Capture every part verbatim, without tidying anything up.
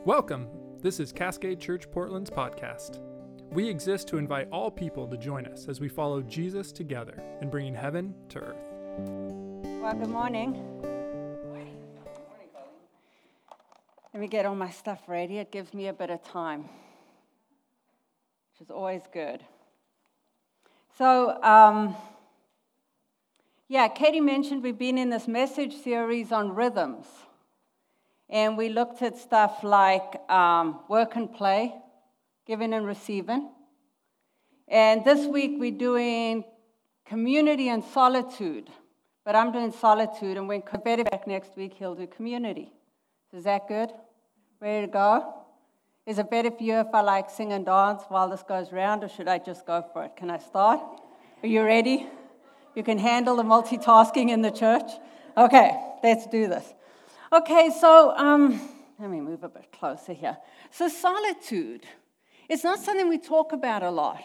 Welcome. This is Cascade Church Portland's podcast. We exist to invite all people to join us as we follow Jesus together in bringing heaven to earth. Well, good morning. Let me get all my stuff ready. It gives me a bit of time, which is always good. So, um, yeah, Katie mentioned we've been in this message series on rhythms. And we looked at stuff like um, work and play, giving and receiving. And this week we're doing community and solitude. But I'm doing solitude, and when Betty back next week, he'll do community. Is that good? Ready to go? Is it better for you if I like sing and dance while this goes round, or should I just go for it? Can I start? Are you ready? You can handle the multitasking in the church? Okay, let's do this. Okay, so um, let me move a bit closer here. So solitude, it's not something we talk about a lot.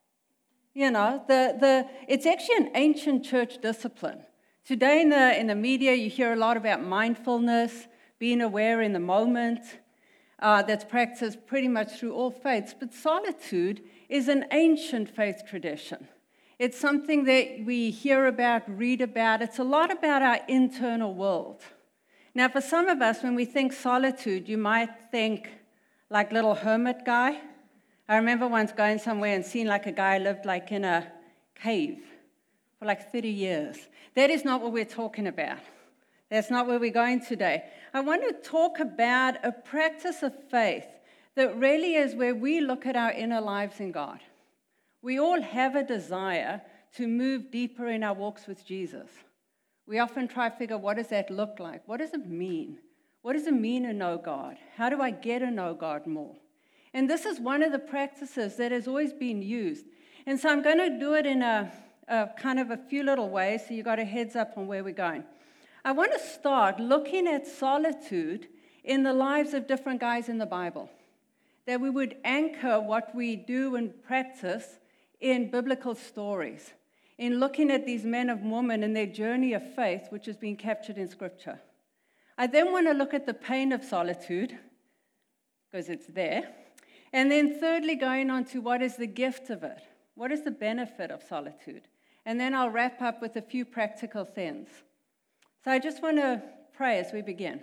You know, the the it's actually an ancient church discipline. Today in the in the media, you hear a lot about mindfulness, being aware in the moment. Uh, that's practiced pretty much through all faiths. But solitude is an ancient faith tradition. It's something that we hear about, read about. It's a lot about our internal world. Now, for some of us, when we think solitude, you might think like little hermit guy. I remember once going somewhere and seeing like a guy lived like in a cave for like thirty years. That is not what we're talking about. That's not where we're going today. I want to talk about a practice of faith that really is where we look at our inner lives in God. We all have a desire to move deeper in our walks with Jesus. We often try to figure, what does that look like? What does it mean? What does it mean to know God? How do I get to know God more? And this is one of the practices that has always been used. And so I'm going to do it in a, a kind of a few little ways, so you got a heads up on where we're going. I want to start looking at solitude in the lives of different guys in the Bible, that we would anchor what we do and practice in biblical stories, in looking at these men and women and their journey of faith, which has been captured in Scripture. I then want to look at the pain of solitude, because it's there. And then thirdly, going on to what is the gift of it? What is the benefit of solitude? And then I'll wrap up with a few practical things. So I just want to pray as we begin.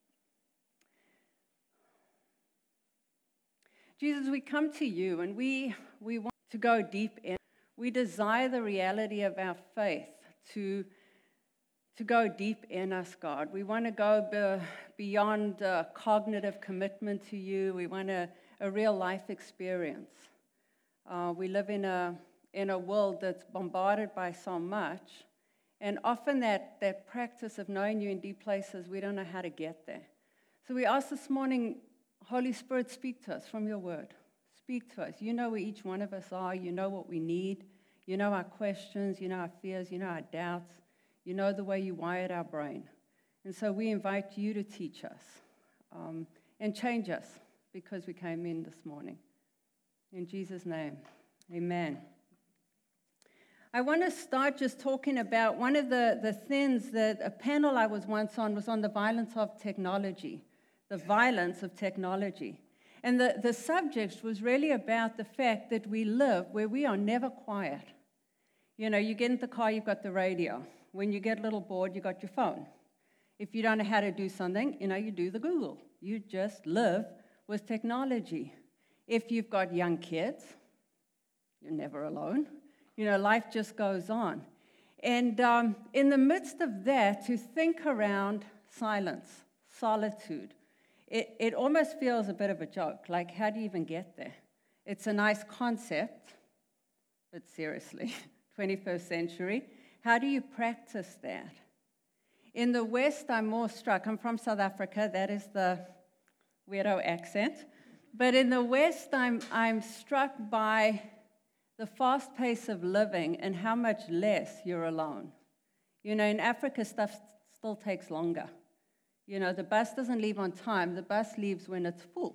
Jesus, we come to you, and we, we want to go deep in. We desire the reality of our faith to, to go deep in us, God. We want to go be, beyond uh, cognitive commitment to you. We want a, a real life experience. Uh, we live in a, in a world that's bombarded by so much, and often that, that practice of knowing you in deep places, we don't know how to get there. So we ask this morning, Holy Spirit, speak to us from your word. Speak to us. You know where each one of us are. You know what we need. You know our questions. You know our fears. You know our doubts. You know the way you wired our brain. And so we invite you to teach us um, and change us because we came in this morning. In Jesus' name, amen. I want to start just talking about one of the, the things that a panel I was once on was on the violence of technology, the violence of technology. And the, the subject was really about the fact that we live where we are never quiet. You know, you get in the car, you've got the radio. When you get a little bored, you got your phone. If you don't know how to do something, you know, you do the Google. You just live with technology. If you've got young kids, you're never alone. You know, life just goes on. And um, in the midst of that, to think around silence, solitude, It, it almost feels a bit of a joke, like how do you even get there? It's a nice concept, but seriously, twenty-first century, how do you practice that? In the West, I'm more struck, I'm from South Africa, that is the weirdo accent, but in the West, I'm, I'm struck by the fast pace of living and how much less you're alone. You know, in Africa, stuff still takes longer. You know, the bus doesn't leave on time. The bus leaves when it's full.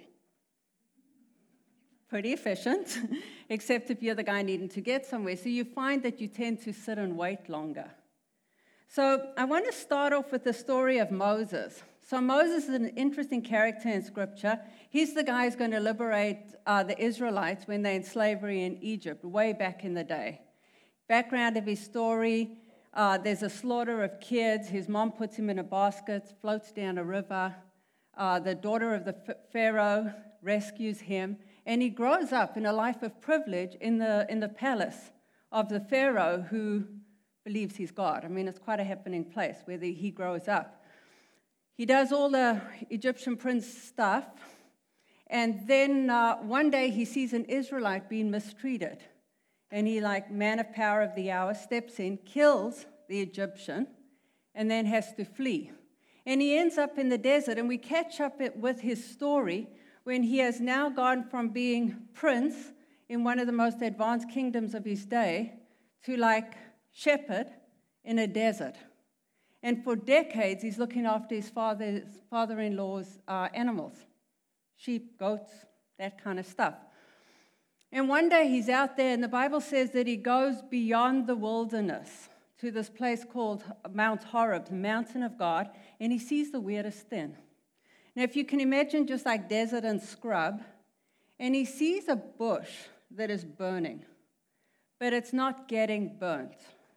Pretty efficient, except if you're the guy needing to get somewhere. So you find that you tend to sit and wait longer. So I want to start off with the story of Moses. So Moses is an interesting character in Scripture. He's the guy who's going to liberate uh, the Israelites when they're in slavery in Egypt, way back in the day. Background of his story, uh, there's a slaughter of kids. His mom puts him in a basket, floats down a river. Uh, the daughter of the Pharaoh rescues him, and he grows up in a life of privilege in the, in the palace of the Pharaoh who believes he's God. I mean, it's quite a happening place where the, he grows up. He does all the Egyptian prince stuff, and then uh, one day he sees an Israelite being mistreated. And he, like man of power of the hour, steps in, kills the Egyptian, and then has to flee. And he ends up in the desert, and we catch up with his story when he has now gone from being prince in one of the most advanced kingdoms of his day to like shepherd in a desert. And for decades, he's looking after his father's, father-in-law's uh, animals, sheep, goats, that kind of stuff. And one day he's out there, and the Bible says that he goes beyond the wilderness to this place called Mount Horeb, the mountain of God, and he sees the weirdest thing. Now, if you can imagine just like desert and scrub, and he sees a bush that is burning, but it's not getting burnt.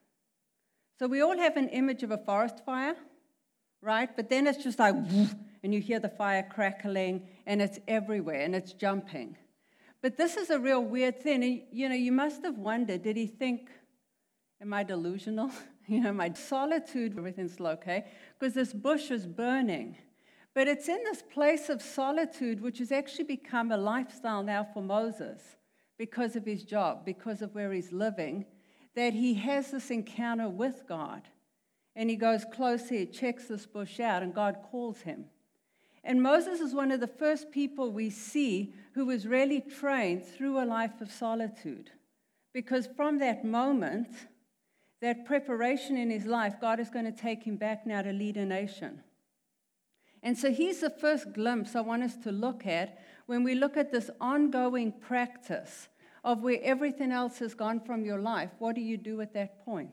So we all have an image of a forest fire, right? But then it's just like, woof, and you hear the fire crackling, and it's everywhere, and it's jumping. But this is a real weird thing. And, you know, you must have wondered, did he think, am I delusional? You know, my solitude, everything's okay, because this bush is burning. But it's in this place of solitude, which has actually become a lifestyle now for Moses because of his job, because of where he's living, that he has this encounter with God. And he goes closer, he checks this bush out, and God calls him. And Moses is one of the first people we see who was really trained through a life of solitude. Because from that moment, that preparation in his life, God is going to take him back now to lead a nation. And so he's the first glimpse I want us to look at when we look at this ongoing practice of where everything else has gone from your life. What do you do at that point?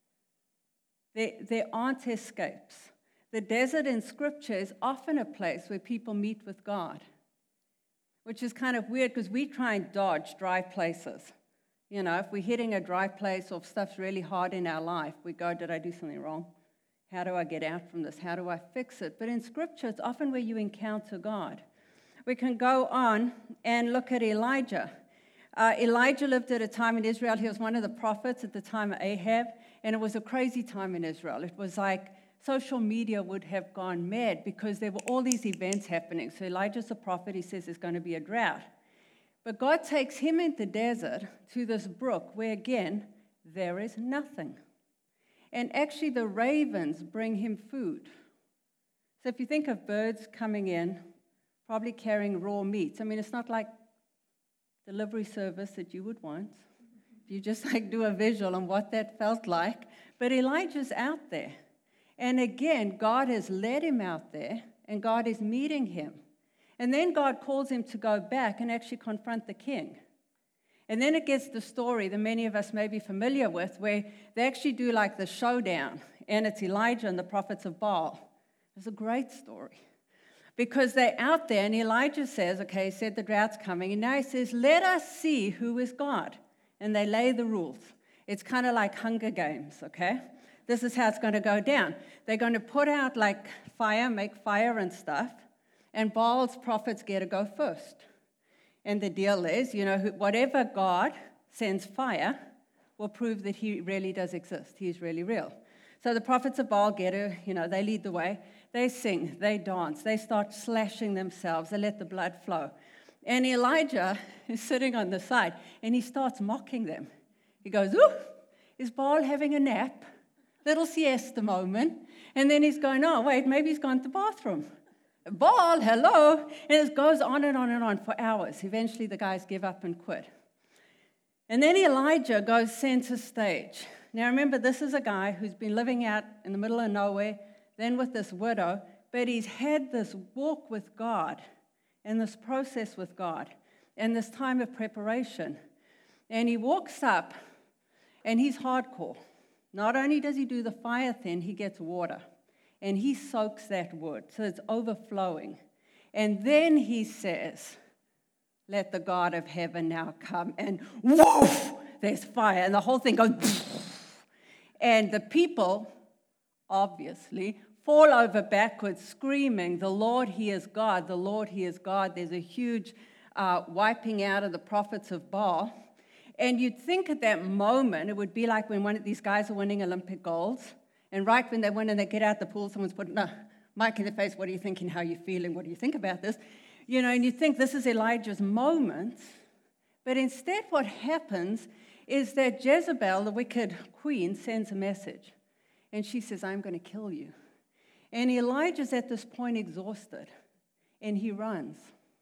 There, there aren't escapes. The desert in Scripture is often a place where people meet with God, which is kind of weird because we try and dodge dry places. You know, if we're hitting a dry place or if stuff's really hard in our life, we go, did I do something wrong? How do I get out from this? How do I fix it? But in Scripture, it's often where you encounter God. We can go on and look at Elijah. Uh, Elijah lived at a time in Israel. He was one of the prophets at the time of Ahab, and it was a crazy time in Israel. It was like social media would have gone mad because there were all these events happening. So Elijah's a prophet. He says there's going to be a drought. But God takes him in the desert to this brook where, again, there is nothing. And actually, the ravens bring him food. So if you think of birds coming in, probably carrying raw meats. I mean, it's not like delivery service that you would want. If you just like do a visual on what that felt like. But Elijah's out there. And again, God has led him out there, and God is meeting him. And then God calls him to go back and actually confront the king. And then it gets the story that many of us may be familiar with, where they actually do like the showdown, and it's Elijah and the prophets of Baal. It's a great story. Because they're out there, and Elijah says, okay, he said the drought's coming, and now he says, let us see who is God. And they lay the rules. It's kind of like Hunger Games, okay? This is how it's going to go down. They're going to put out like fire, make fire and stuff, and Baal's prophets get to go first. And the deal is, you know, whatever God sends fire will prove that he really does exist. He's really real. So the prophets of Baal get to, you know, they lead the way. They sing, they dance, they start slashing themselves, they let the blood flow. And Elijah is sitting on the side, and he starts mocking them. He goes, ooh, is Baal having a nap? Little siesta moment. And then he's going, oh, wait, maybe he's gone to the bathroom. Baal, hello. And it goes on and on and on for hours. Eventually, the guys give up and quit. And then Elijah goes center stage. Now, remember, this is a guy who's been living out in the middle of nowhere, then with this widow, but he's had this walk with God and this process with God and this time of preparation. And he walks up, and he's hardcore. Not only does he do the fire thing, he gets water. and he soaks that wood, so it's overflowing. And then he says, let the God of heaven now come, and woof, there's fire, and the whole thing goes, and the people, obviously, fall over backwards, screaming, the Lord, he is God, the Lord, he is God. There's a huge uh, wiping out of the prophets of Baal. And you'd think at that moment, it would be like when one of these guys are winning Olympic golds, and right when they win and they get out the pool, someone's putting a mic in their face, what are you thinking, how are you feeling, what do you think about this? You know, and you think this is Elijah's moment, but instead what happens is that Jezebel, the wicked queen, sends a message, and she says, I'm going to kill you. And Elijah's at this point exhausted, and he runs.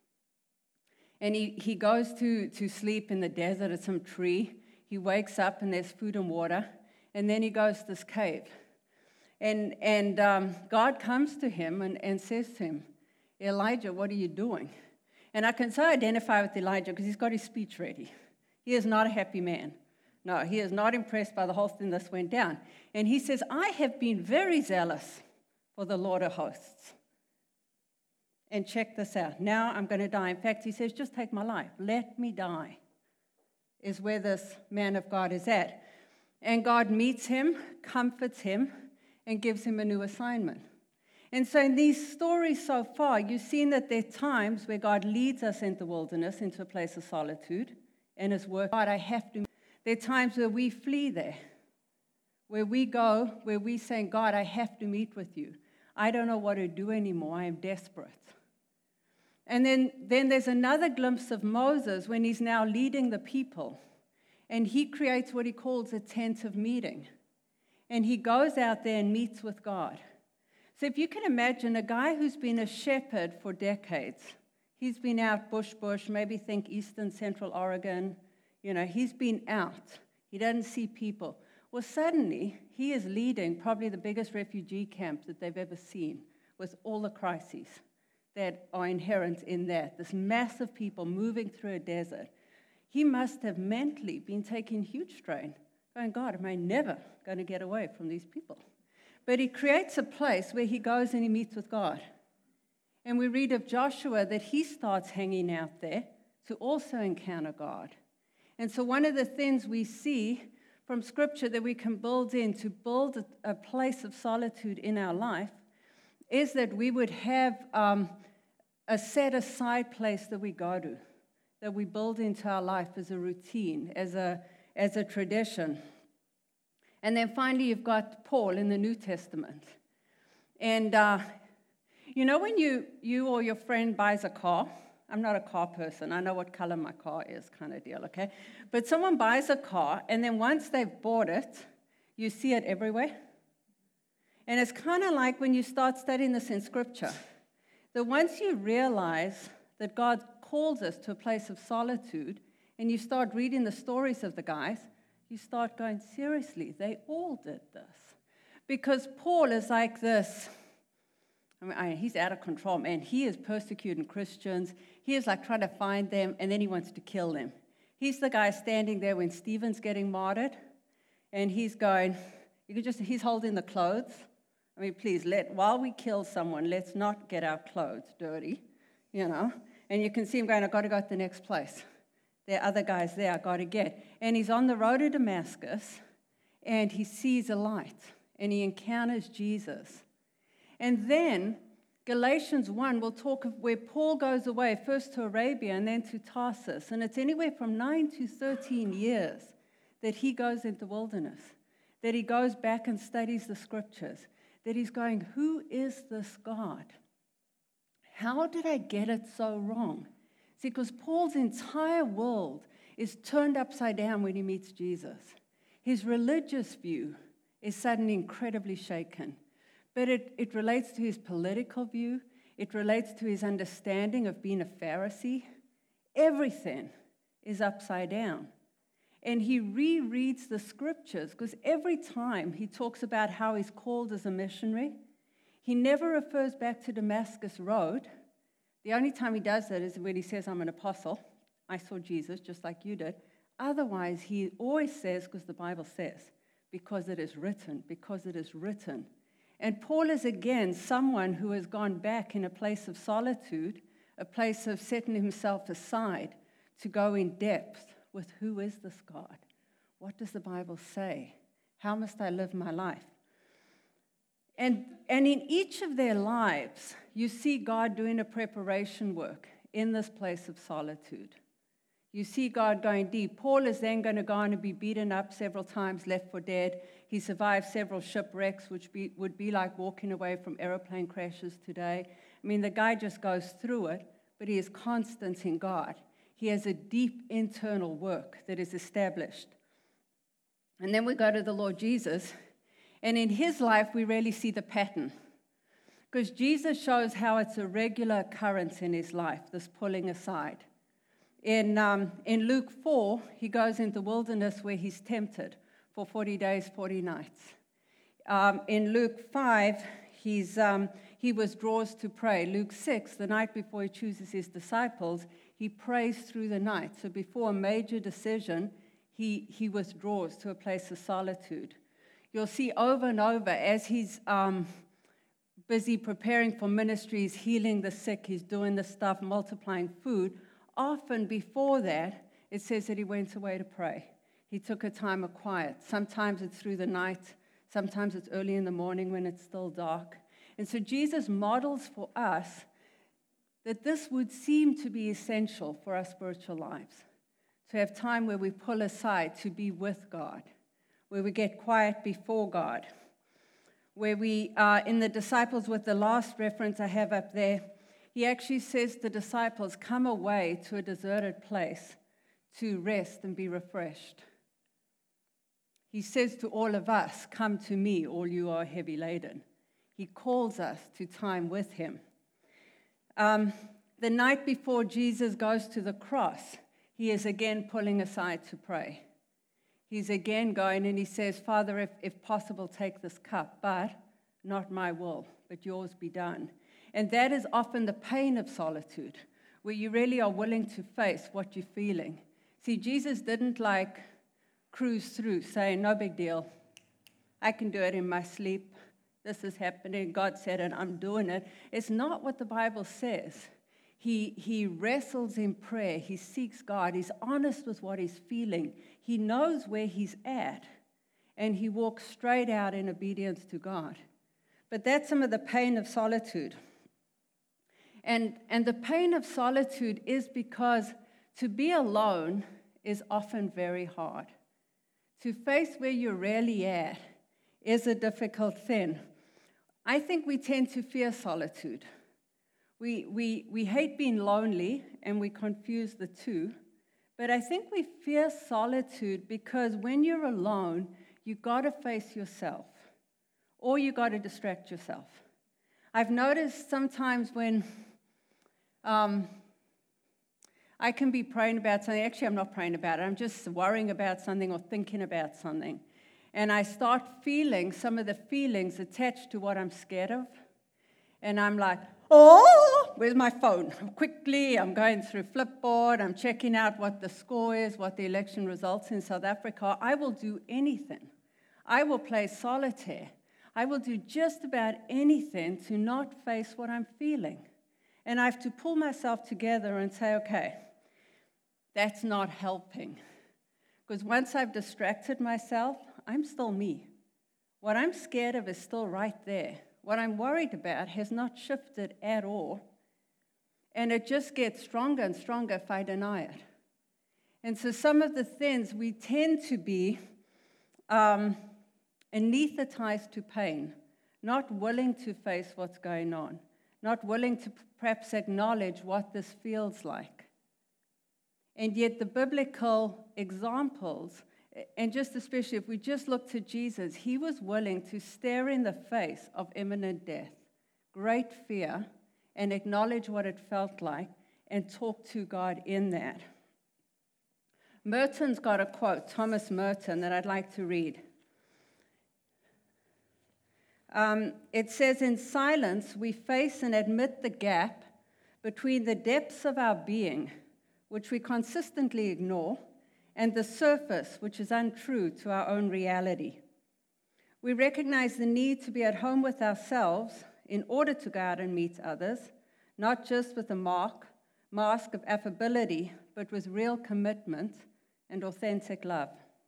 And he, he goes to, to sleep in the desert at some tree. He wakes up, and there's food and water, and then he goes to this cave. And, and um, God comes to him and, and says to him, Elijah, what are you doing? And I can so identify with Elijah because he's got his speech ready. He is not a happy man. No, he is not impressed by the whole thing that went down. And he says, I have been very zealous for the Lord of hosts. And check this out. Now I'm going to die. In fact, he says, just take my life. Let me die, is where this man of God is at. And God meets him, comforts him, and gives him a new assignment. And so in these stories so far, you've seen that there are times where God leads us into the wilderness, into a place of solitude, and his work. God, I have to. There are times where we flee there, where we go, where we say, God, I have to meet with you. I don't know what to do anymore. I am desperate. And then, then there's another glimpse of Moses when he's now leading the people. And he creates what he calls a tent of meeting. And he goes out there and meets with God. So if you can imagine a guy who's been a shepherd for decades, he's been out bush, bush, maybe think eastern, central Oregon, you know, he's been out. He doesn't see people. Well, suddenly, he is leading probably the biggest refugee camp that they've ever seen with all the crises that are inherent in that, this mass of people moving through a desert. He must have mentally been taking huge strain, going, God, am I never going to get away from these people? But he creates a place where he goes and he meets with God. And we read of Joshua that he starts hanging out there to also encounter God. And so one of the things we see from Scripture that we can build in to build a, a place of solitude in our life is that we would have um, a set-aside place that we go to, that we build into our life as a routine, as a, as a tradition. And then finally, you've got Paul in the New Testament. And, uh, you know, when you, you or your friend buys a car, I'm not a car person. I know what color my car is kind of deal, okay? But someone buys a car, and then once they've bought it, you see it everywhere. And it's kind of like when you start studying this in Scripture, that once you realize that God calls us to a place of solitude, and you start reading the stories of the guys, you start going, seriously, they all did this. Because Paul is like this, I mean, I, he's out of control, man. He is persecuting Christians. He is like trying to find them, and then he wants to kill them. He's the guy standing there when Stephen's getting martyred, and he's going, you could just, he's holding the clothes. I mean, please, let while we kill someone, let's not get our clothes dirty, you know. And you can see him going, I've got to go to the next place. There are other guys there I've got to get. And he's on the road to Damascus, and he sees a light, and he encounters Jesus. And then Galatians one will talk of where Paul goes away, first to Arabia and then to Tarsus. And it's anywhere from nine to thirteen years that he goes into wilderness, that he goes back and studies the Scriptures, that he's going, who is this God? How did I get it so wrong? See, because Paul's entire world is turned upside down when he meets Jesus. His religious view is suddenly incredibly shaken. But it, it relates to his political view. It relates to his understanding of being a Pharisee. Everything is upside down. And he rereads the Scriptures because every time he talks about how he's called as a missionary, he never refers back to Damascus Road. The only time he does that is when he says, I'm an apostle. I saw Jesus just like you did. Otherwise, he always says, because the Bible says, because it is written, because it is written. And Paul is again someone who has gone back in a place of solitude, a place of setting himself aside to go in depth with who is this God? What does the Bible say? How must I live my life? And, and in each of their lives, you see God doing a preparation work in this place of solitude. You see God going deep. Paul is then going to go on and be beaten up several times, left for dead. He survived several shipwrecks, which be, would be like walking away from airplane crashes today. I mean, the guy just goes through it, but he is constant in God. He has a deep internal work that is established. And then we go to the Lord Jesus, and in his life, we really see the pattern. Because Jesus shows how it's a regular occurrence in his life, this pulling aside. In, um, in Luke four, he goes into the wilderness where he's tempted for forty days, forty nights. Um, in Luke five, he's, um, he withdraws to pray. Luke six, the night before he chooses his disciples, he prays through the night. So before a major decision, he, he withdraws to a place of solitude. You'll see over and over as he's um, busy preparing for ministries, healing the sick, he's doing the stuff, multiplying food. Often before that, it says that he went away to pray. He took a time of quiet. Sometimes it's through the night. Sometimes it's early in the morning when it's still dark. And so Jesus models for us that this would seem to be essential for our spiritual lives, to have time where we pull aside to be with God, where we get quiet before God, where we are in the disciples with the last reference I have up there. He actually says to the disciples, come away to a deserted place to rest and be refreshed. He says to all of us, come to me, all you are heavy laden. He calls us to time with him. Um, the night before Jesus goes to the cross, he is again pulling aside to pray. He's again going and he says, Father, if, if possible, take this cup, but not my will, but yours be done. And that is often the pain of solitude, where you really are willing to face what you're feeling. See, Jesus didn't like cruise through saying, no big deal. I can do it in my sleep. This is happening. God said it. I'm doing it. It's not what the Bible says. He, he wrestles in prayer. He seeks God. He's honest with what he's feeling. He knows where he's at. And he walks straight out in obedience to God. But that's some of the pain of solitude. And, and the pain of solitude is because to be alone is often very hard. To face where you're really at is a difficult thing. I think we tend to fear solitude. We, we, we hate being lonely, and we confuse the two. But I think we fear solitude because when you're alone, you got to face yourself, or you got to distract yourself. I've noticed sometimes when Um, I can be praying about something. Actually, I'm not praying about it. I'm just worrying about something or thinking about something. And I start feeling some of the feelings attached to what I'm scared of. And I'm like, oh, where's my phone? Quickly, I'm going through Flipboard. I'm checking out what the score is, what the election results in South Africa. I will do anything. I will play solitaire. I will do just about anything to not face what I'm feeling. And I have to pull myself together and say, okay, that's not helping. Because once I've distracted myself, I'm still me. What I'm scared of is still right there. What I'm worried about has not shifted at all. And it just gets stronger and stronger if I deny it. And so some of the things we tend to be um, anesthetized to pain, not willing to face what's going on. Not willing to perhaps acknowledge what this feels like. And yet the biblical examples, and just especially if we just look to Jesus, he was willing to stare in the face of imminent death, great fear, and acknowledge what it felt like and talk to God in that. Merton's got a quote, Thomas Merton, that I'd like to read. Um, it says, in silence, we face and admit the gap between the depths of our being, which we consistently ignore, and the surface, which is untrue to our own reality. We recognize the need to be at home with ourselves in order to go out and meet others, not just with a mark, mask of affability, but with real commitment and authentic love.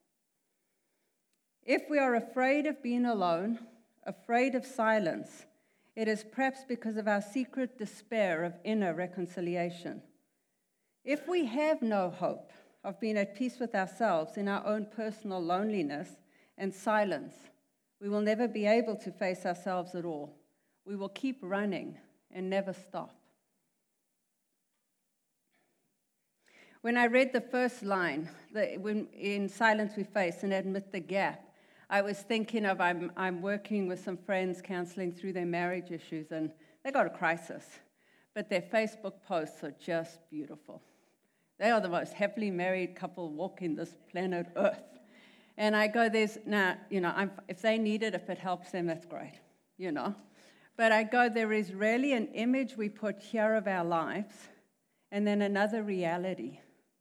If we are afraid of being alone, afraid of silence, it is perhaps because of our secret despair of inner reconciliation. If we have no hope of being at peace with ourselves in our own personal loneliness and silence, we will never be able to face ourselves at all. We will keep running and never stop. When I read the first line, the, when in Silence We Face and Admit the Gap, I was thinking of I'm, I'm working with some friends counseling through their marriage issues, and they got a crisis, but their Facebook posts are just beautiful. They are the most happily married couple walking this planet Earth. And I go, there's, now, you know, I'm, if they need it, if it helps them, that's great, you know. But I go, there is really an image we put here of our lives, and then another reality.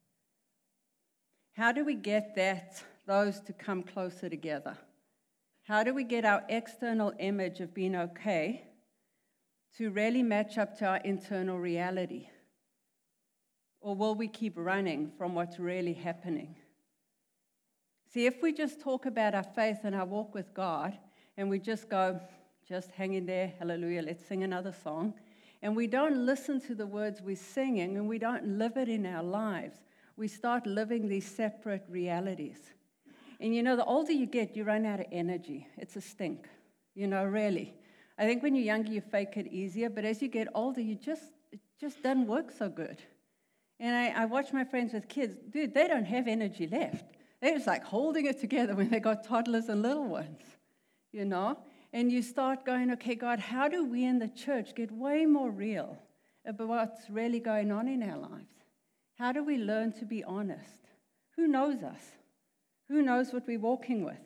How do we get that, those to come closer together? How do we get our external image of being okay to really match up to our internal reality? Or will we keep running from what's really happening? See, if we just talk about our faith and our walk with God, and we just go, just hang in there, hallelujah, let's sing another song, and we don't listen to the words we're singing, and we don't live it in our lives, we start living these separate realities. And you know, the older you get, you run out of energy. It's a stink, you know, really. I think when you're younger, you fake it easier, but as you get older, you just, it just doesn't work so good. And I, I watch my friends with kids, dude, they don't have energy left. They're just like holding it together when they got toddlers and little ones, you know? And you start going, okay, God, how do we in the church get way more real about what's really going on in our lives? How do we learn to be honest? Who knows us? Who knows what we're walking with?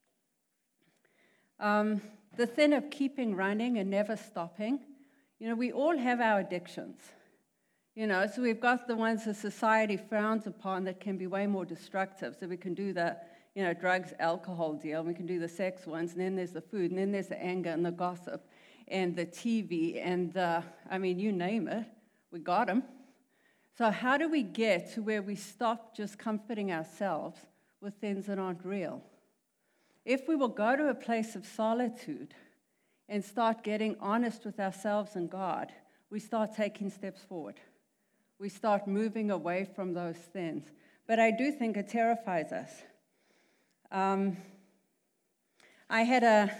Um, the thing of keeping running and never stopping, you know, we all have our addictions. You know, so we've got the ones that society frowns upon that can be way more destructive. So we can do the, you know, drugs, alcohol deal, we can do the sex ones, and then there's the food, and then there's the anger and the gossip and the T V and the, I mean, you name it, we got them. So how do we get to where we stop just comforting ourselves with things that aren't real? If we will go to a place of solitude and start getting honest with ourselves and God, we start taking steps forward. We start moving away from those things. But I do think it terrifies us. Um, I had a...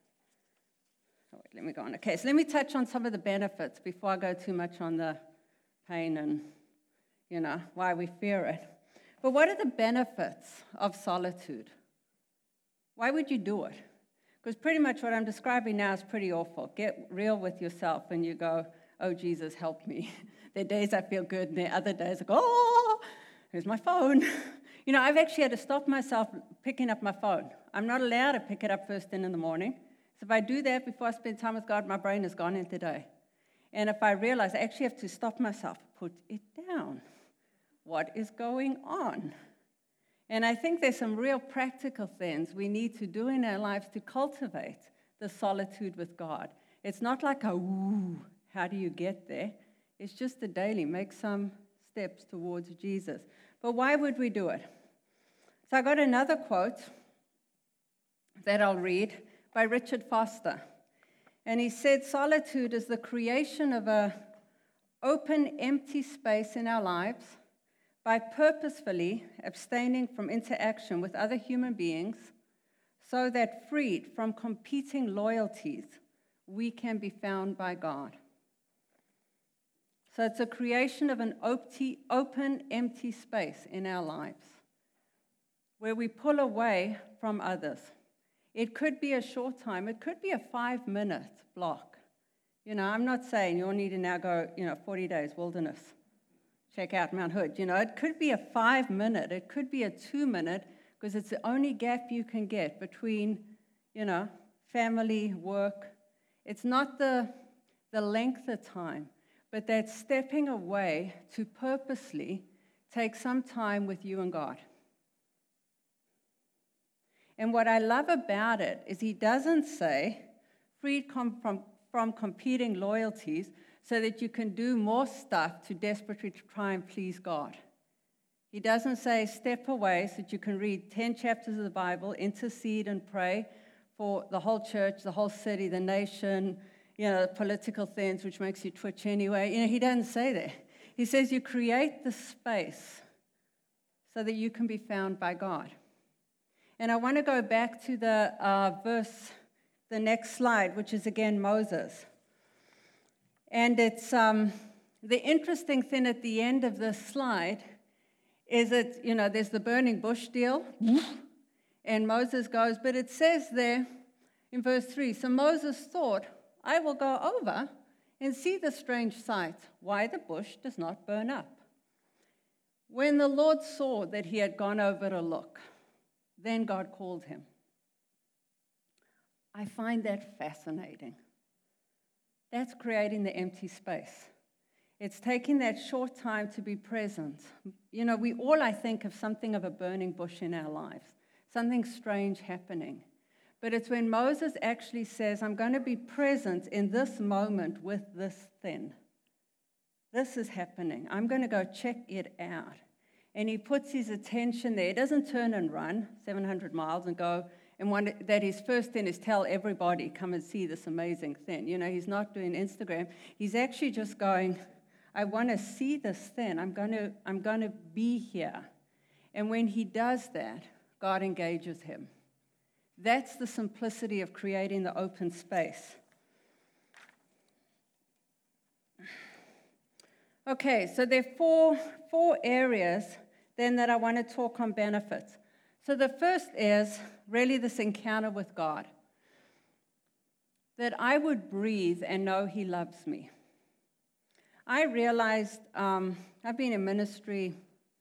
Oh, wait, let me go on. Okay, so let me touch on some of the benefits before I go too much on the pain and, you know, why we fear it. But what are the benefits of solitude? Why would you do it? Because pretty much what I'm describing now is pretty awful. Get real with yourself and you go, oh, Jesus, help me. There are days I feel good, and there are other days I go, oh, here's my phone. You know, I've actually had to stop myself picking up my phone. I'm not allowed to pick it up first thing in the morning. So if I do that before I spend time with God, my brain is gone in today. And if I realize I actually have to stop myself, put it down. What is going on? And I think there's some real practical things we need to do in our lives to cultivate the solitude with God. It's not like a, ooh, how do you get there? It's just a daily, make some steps towards Jesus. But why would we do it? So I got another quote that I'll read by Richard Foster. And he said, solitude is the creation of an open, empty space in our lives by purposefully abstaining from interaction with other human beings so that freed from competing loyalties, we can be found by God. So it's a creation of an open, empty space in our lives where we pull away from others. It could be a short time. It could be a five-minute block. You know, I'm not saying you'll need to now go, you know, forty days wilderness. Check out Mount Hood. You know, it could be a five-minute. It could be a two-minute because it's the only gap you can get between, you know, family, work. It's not the, the length of time, but that stepping away to purposely take some time with you and God. And what I love about it is he doesn't say, freed com- from, from competing loyalties so that you can do more stuff to desperately try and please God. He doesn't say, step away so that you can read ten chapters of the Bible, intercede and pray for the whole church, the whole city, the nation, you know, political things, which makes you twitch anyway. You know, he doesn't say that. He says you create the space so that you can be found by God. And I want to go back to the uh, verse, the next slide, which is again Moses. And it's um, the interesting thing at the end of this slide is that, you know, there's the burning bush deal, and Moses goes, but it says there in verse three, so Moses thought, I will go over and see the strange sight, why the bush does not burn up. When the Lord saw that he had gone over to look, then God called him. I find that fascinating. That's creating the empty space. It's taking that short time to be present. You know, we all, I think, have something of a burning bush in our lives, something strange happening. But it's when Moses actually says, I'm going to be present in this moment with this thing. This is happening. I'm going to go check it out. And he puts his attention there. He doesn't turn and run seven hundred miles and go, and one, that his first thing is tell everybody, come and see this amazing thing. You know, he's not doing Instagram. He's actually just going, I want to see this thing. I'm going to, I'm going to be here. And when he does that, God engages him. That's the simplicity of creating the open space. Okay, so there are four, four areas then that I want to talk on benefits. So the first is really this encounter with God. That I would breathe and know he loves me. I realized, um, I've been in ministry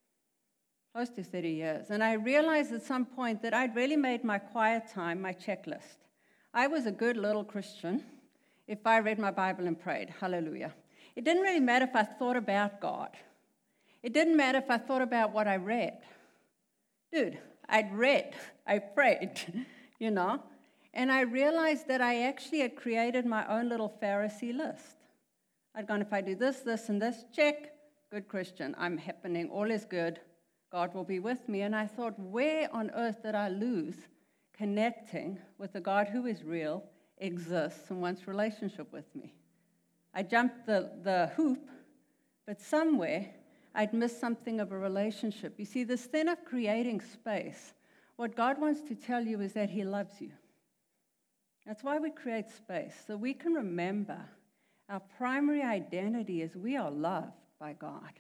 close to thirty years, and I realized at some point that I'd really made my quiet time my checklist. I was a good little Christian if I read my Bible and prayed, hallelujah. It didn't really matter if I thought about God. It didn't matter if I thought about what I read. Dude, I'd read, I prayed, you know, and I realized that I actually had created my own little Pharisee list. I'd gone, if I do this, this, and this, check, good Christian, I'm happening, all is good, God will be with me. And I thought, where on earth did I lose connecting with the God who is real, exists, and wants relationship with me? I jumped the, the hoop, but somewhere I'd missed something of a relationship. You see, this thing of creating space, what God wants to tell you is that he loves you. That's why we create space, so we can remember our primary identity is we are loved by God.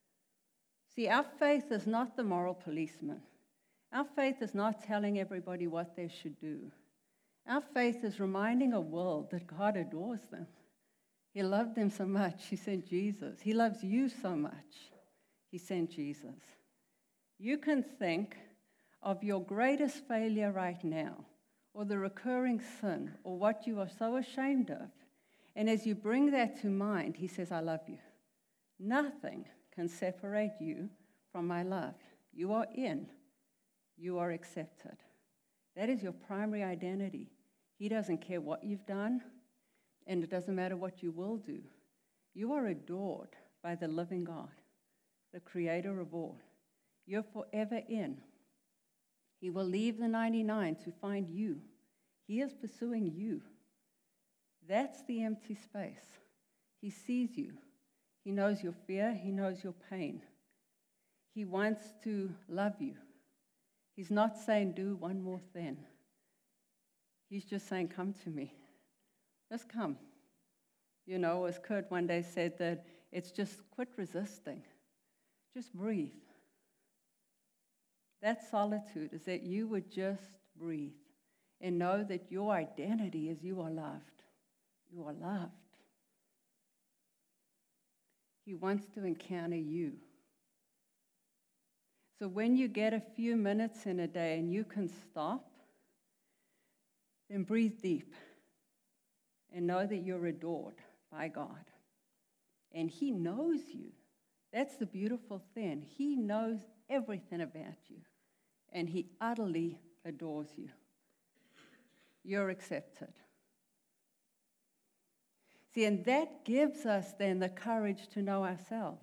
See, our faith is not the moral policeman. Our faith is not telling everybody what they should do. Our faith is reminding a world that God adores them. He loved them so much, he sent Jesus. He loves you so much, he sent Jesus. You can think of your greatest failure right now, or the recurring sin, or what you are so ashamed of. And as you bring that to mind, he says, I love you. Nothing can separate you from my love. You are in. You are accepted. That is your primary identity. He doesn't care what you've done, and it doesn't matter what you will do. You are adored by the living God, the creator of all. You're forever in. He will leave the ninety-nine to find you. He is pursuing you. That's the empty space. He sees you. He knows your fear. He knows your pain. He wants to love you. He's not saying, do one more thing. He's just saying, come to me. Just come. You know, as Kurt one day said, that it's just quit resisting. Just breathe. That solitude is that you would just breathe and know that your identity is you are loved. You are loved. He wants to encounter you. So when you get a few minutes in a day and you can stop, then breathe deep and know that you're adored by God. And he knows you. That's the beautiful thing. He knows everything about you. And he utterly adores you. You're accepted. See, and that gives us then the courage to know ourselves.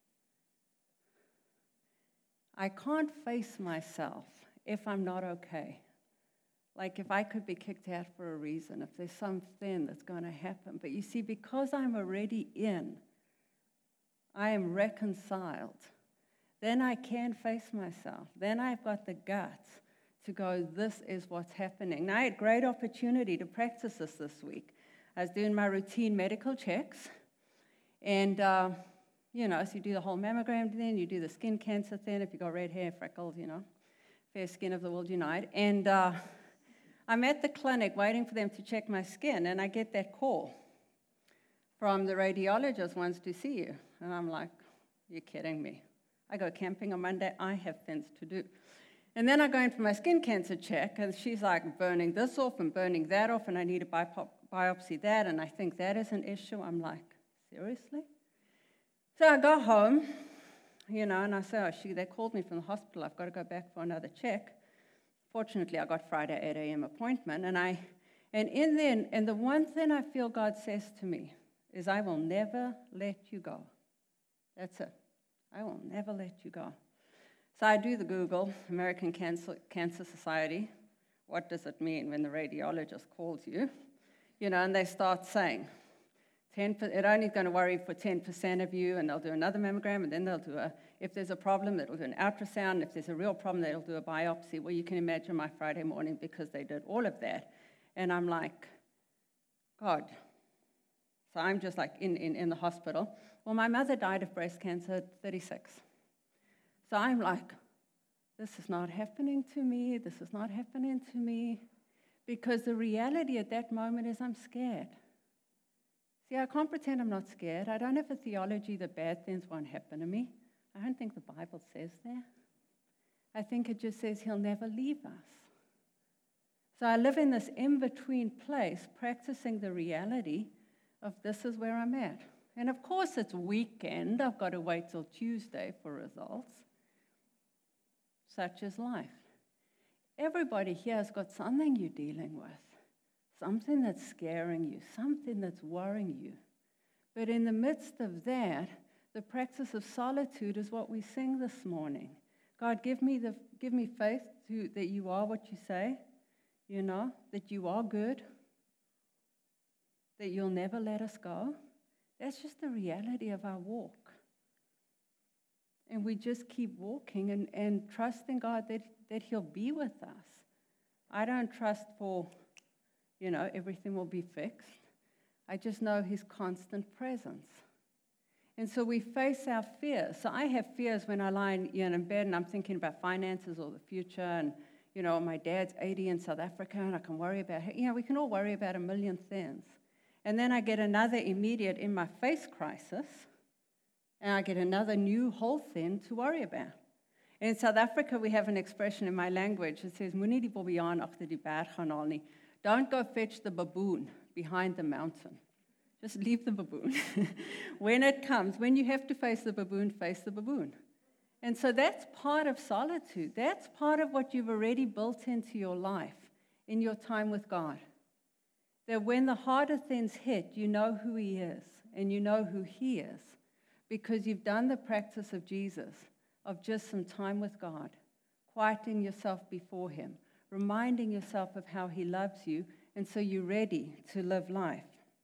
I can't face myself if I'm not okay. Like if I could be kicked out for a reason, if there's something that's going to happen. But you see, because I'm already in, I am reconciled, then I can face myself. Then I've got the guts to go, this is what's happening. Now, I had great opportunity to practice this this week. I was doing my routine medical checks, and, uh, you know, so you do the whole mammogram then, you do the skin cancer then, if you've got red hair, freckles, you know, fair skin of the world unite. And uh, I'm at the clinic waiting for them to check my skin, and I get that call from the radiologist, wants to see you. And I'm like, you're kidding me. I go camping on Monday, I have things to do. And then I go in for my skin cancer check, and she's like burning this off and burning that off, and I need to biop- biopsy that, and I think that is an issue. I'm like, seriously? So I go home, you know, and I say, oh, she, they called me from the hospital. I've got to go back for another check. Fortunately, I got Friday eight a.m. appointment, and I, and in there, and the one thing I feel God says to me is, I will never let you go. That's it. I will never let you go. So I do the Google, American Cancer, Cancer Society. What does it mean when the radiologist calls you? You know, and they start saying, ten percent, it only going to worry for ten percent of you, and they'll do another mammogram, and then they'll do a, if there's a problem, it'll do an ultrasound. If there's a real problem, they'll do a biopsy. Well, you can imagine my Friday morning because they did all of that. And I'm like, God. So I'm just like in, in, in the hospital. Well, my mother died of breast cancer at thirty-six. So I'm like, this is not happening to me. This is not happening to me. Because the reality at that moment is I'm scared. See, I can't pretend I'm not scared. I don't have a theology that bad things won't happen to me. I don't think the Bible says that. I think it just says he'll never leave us. So I live in this in-between place, practicing the reality of this is where I'm at. And of course, it's weekend. I've got to wait till Tuesday for results. Such is life. Everybody here has got something you're dealing with, something that's scaring you, something that's worrying you. But in the midst of that, the practice of solitude is what we sing this morning. God, give me the give me faith to, that you are what you say, you know, that you are good, that you'll never let us go. That's just the reality of our walk. And we just keep walking and, and trusting God that, that he'll be with us. I don't trust for, you know, everything will be fixed. I just know his constant presence. And so we face our fears. So I have fears when I lie in, you know, in bed and I'm thinking about finances or the future and, you know, my dad's eighty in South Africa and I can worry about, you know, we can all worry about a million things. And then I get another immediate in my face crisis. And I get another new whole thing to worry about. And in South Africa, we have an expression in my language that says, "Moenie die bobbejaan agter die berg gaan haal nie." Don't go fetch the baboon behind the mountain. Just leave the baboon. When it comes, when you have to face the baboon, face the baboon. And so that's part of solitude. That's part of what you've already built into your life in your time with God. That when the harder things hit, you know who he is and you know who he is. Because you've done the practice of Jesus, of just some time with God, quieting yourself before him, reminding yourself of how he loves you, and so you're ready to live life.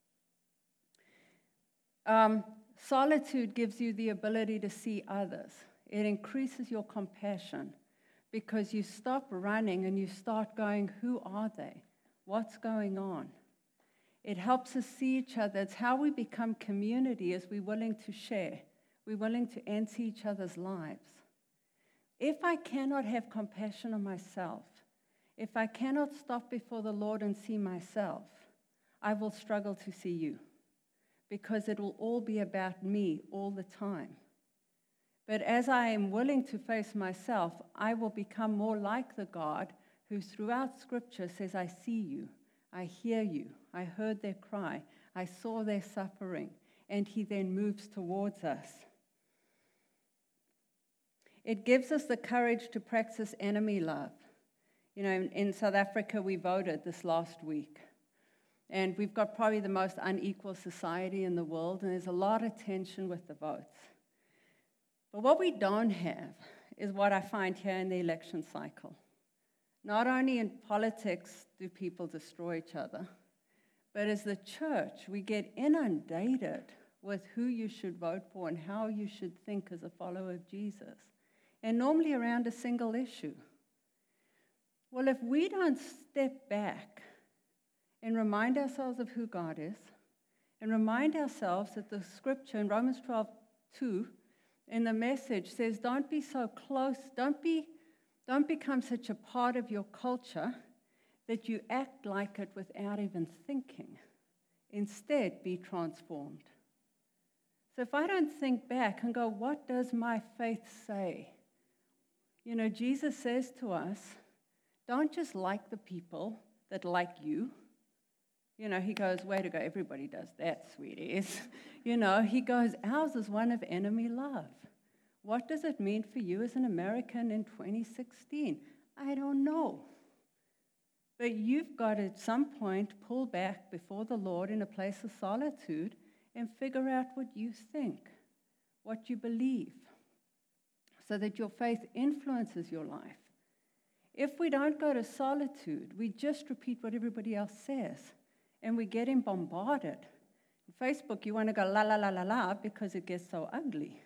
Um, solitude gives you the ability to see others. It increases your compassion because you stop running and you start going, who are they? What's going on? It helps us see each other. It's how we become community as we're willing to share. We're willing to enter each other's lives. If I cannot have compassion on myself, if I cannot stop before the Lord and see myself, I will struggle to see you because it will all be about me all the time. But as I am willing to face myself, I will become more like the God who throughout Scripture says, I see you. I hear you. I heard their cry. I saw their suffering. And he then moves towards us. It gives us the courage to practice enemy love. You know, in, in South Africa, we voted this last week. And we've got probably the most unequal society in the world, and there's a lot of tension with the votes. But what we don't have is what I find here in the election cycle. Not only in politics do people destroy each other, but as the church, we get inundated with who you should vote for and how you should think as a follower of Jesus, and normally around a single issue. Well, if we don't step back and remind ourselves of who God is, and remind ourselves that the scripture in Romans twelve two in the Message says, don't be so close, don't be, don't become such a part of your culture that you act like it without even thinking. Instead, be transformed. So if I don't think back and go, what does my faith say? You know, Jesus says to us, don't just like the people that like you. You know, he goes, way to go, everybody does that, sweeties. You know, he goes, ours is one of enemy love. What does it mean for you as an American in twenty sixteen? I don't know. But you've got to, at some point, pull back before the Lord in a place of solitude and figure out what you think, what you believe, so that your faith influences your life. If we don't go to solitude, we just repeat what everybody else says, and we get bombarded. On Facebook, you want to go la, la, la, la, la, because it gets so ugly.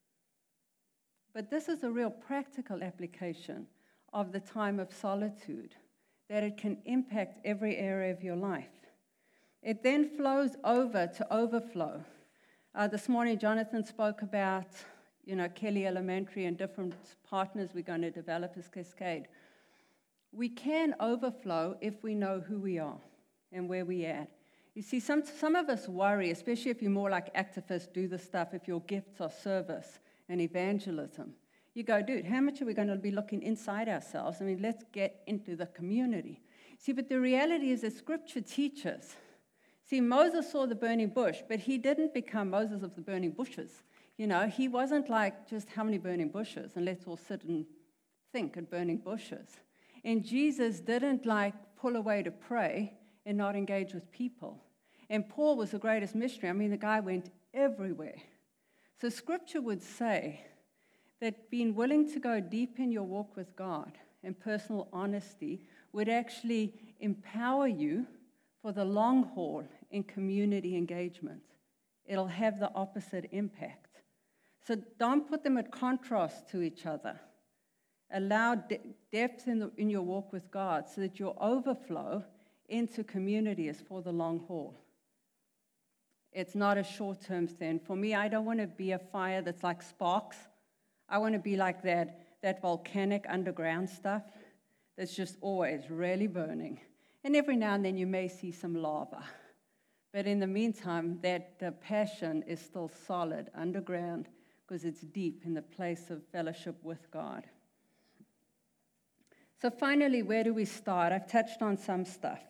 But this is a real practical application of the time of solitude, that it can impact every area of your life. It then flows over to overflow. Uh, this morning, Jonathan spoke about, you know, Kelly Elementary and different partners we're going to develop as Cascade. We can overflow if we know who we are and where we're at. You see, some, some of us worry, especially if you're more like activists, do the stuff, if your gifts are service and evangelism. You go, dude, how much are we going to be looking inside ourselves? I mean, let's get into the community. See, but the reality is that Scripture teaches. See, Moses saw the burning bush, but he didn't become Moses of the burning bushes. You know, he wasn't like, just how many burning bushes, and let's all sit and think at burning bushes. And Jesus didn't like pull away to pray and not engage with people. And Paul was the greatest missionary. I mean, the guy went everywhere. So Scripture would say that being willing to go deep in your walk with God and personal honesty would actually empower you for the long haul in community engagement. It'll have the opposite impact. So don't put them at contrast to each other. Allow de- depth in, the, in your walk with God so that your overflow into community is for the long haul. It's not a short-term thing. For me, I don't want to be a fire that's like sparks. I want to be like that, that volcanic underground stuff that's just always really burning. And every now and then you may see some lava. But in the meantime, that uh, passion is still solid underground because it's deep in the place of fellowship with God. So finally, where do we start? I've touched on some stuff.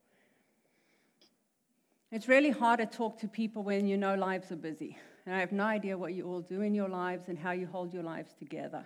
It's really hard to talk to people when you know lives are busy. And I have no idea what you all do in your lives and how you hold your lives together.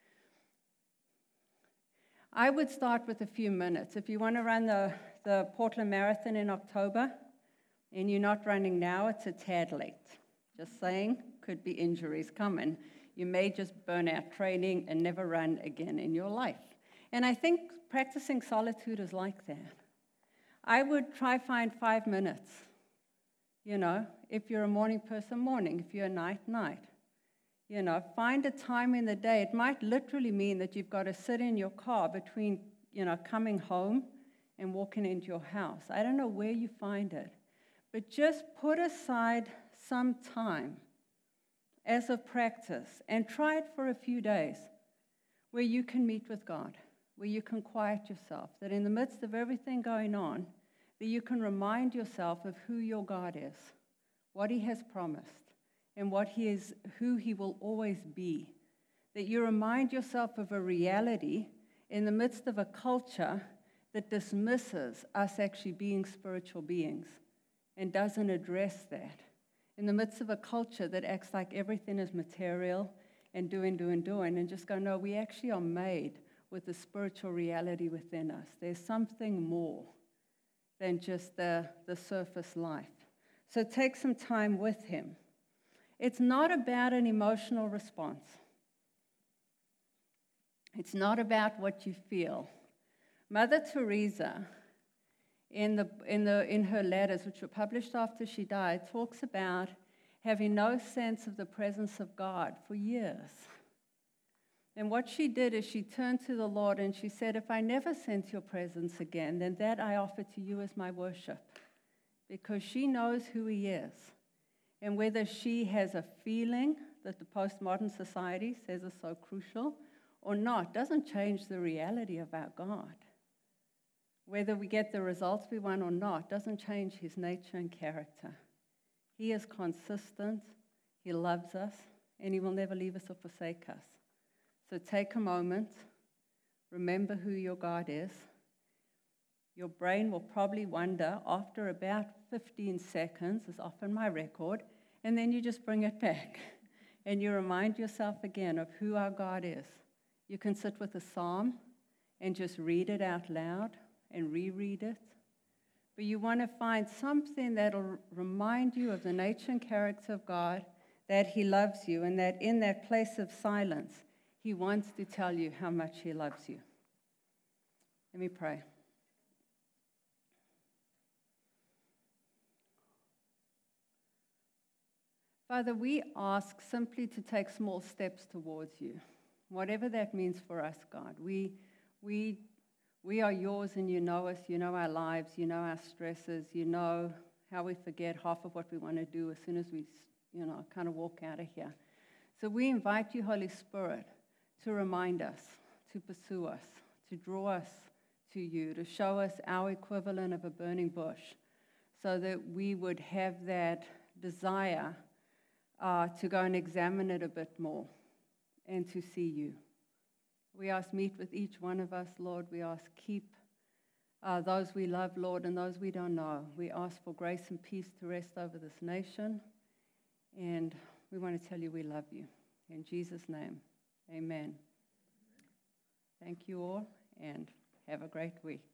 I would start with a few minutes. If you want to run the, the Portland Marathon in October and you're not running now, it's a tad late. Just saying, could be injuries coming. You may just burn out training and never run again in your life. And I think practicing solitude is like that. I would try find five minutes. You know, if you're a morning person, morning. If you're a night, night. You know, find a time in the day. It might literally mean that you've got to sit in your car between, you know, coming home and walking into your house. I don't know where you find it. But just put aside some time as a practice and try it for a few days where you can meet with God, where you can quiet yourself, that in the midst of everything going on, that you can remind yourself of who your God is, what He has promised, and what He is, who He will always be. That you remind yourself of a reality in the midst of a culture that dismisses us actually being spiritual beings and doesn't address that. In the midst of a culture that acts like everything is material and doing, doing, doing, and just go, no, we actually are made with the spiritual reality within us. There's something more than just the, the surface life. So take some time with him. It's not about an emotional response. It's not about what you feel. Mother Teresa, in, the, in, the, in her letters, which were published after she died, talks about having no sense of the presence of God for years. And what she did is she turned to the Lord and she said, if I never sense your presence again, then that I offer to you as my worship. Because she knows who he is. And whether she has a feeling that the postmodern society says is so crucial or not, doesn't change the reality of our God. Whether we get the results we want or not, doesn't change his nature and character. He is consistent, he loves us, and he will never leave us or forsake us. So take a moment, remember who your God is. Your brain will probably wonder after about fifteen seconds, is often my record, and then you just bring it back. And you remind yourself again of who our God is. You can sit with a psalm and just read it out loud and reread it. But you want to find something that will remind you of the nature and character of God, that he loves you, and that in that place of silence, he wants to tell you how much he loves you. Let me pray. Father, we ask simply to take small steps towards you, whatever that means for us, God. We, we, we are yours and you know us, you know our lives, you know our stresses, you know how we forget half of what we want to do as soon as we, you know, kind of walk out of here. So we invite you, Holy Spirit, to remind us, to pursue us, to draw us to you, to show us our equivalent of a burning bush, so that we would have that desire uh, to go and examine it a bit more and to see you. We ask, meet with each one of us, Lord. We ask, keep uh, those we love, Lord, and those we don't know. We ask for grace and peace to rest over this nation, and we want to tell you we love you. In Jesus' name, amen. Thank you all, and have a great week.